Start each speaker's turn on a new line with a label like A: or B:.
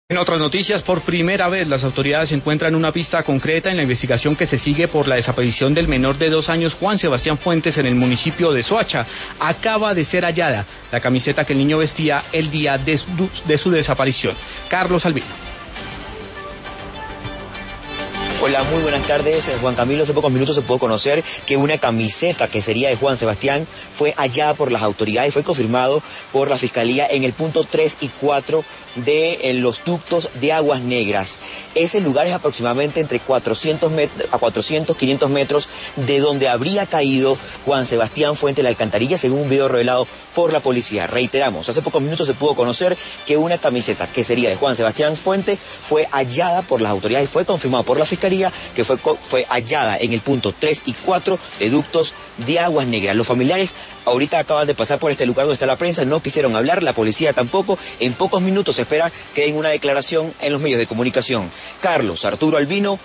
A: En otras noticias, por primera vez las autoridades encuentran una pista concreta en la investigación que se sigue por la desaparición del menor de 2 años Juan Sebastián Fuentes en el municipio de Soacha. Acaba de ser hallada la camiseta que el niño vestía el día de su desaparición. Carlos Albino.
B: Hola, muy buenas tardes, Juan Camilo. Hace pocos minutos se pudo conocer que una camiseta que sería de Juan Sebastián fue hallada por las autoridades, fue confirmado por la Fiscalía en el punto 3 y 4 de los ductos de Aguas Negras. Ese lugar es aproximadamente entre 400 a 500 metros de donde habría caído Juan Sebastián Fuentes de la alcantarilla, según un video revelado por la policía. Reiteramos, hace pocos minutos se pudo conocer que una camiseta que sería de Juan Sebastián Fuentes fue hallada por las autoridades y fue confirmado por la Fiscalía que fue hallada en el punto 3 y 4 de ductos de Aguas Negras. Los familiares ahorita acaban de pasar por este lugar donde está la prensa, no quisieron hablar, la policía tampoco. En pocos minutos se espera que den una declaración en los medios de comunicación. Carlos Arturo Albino,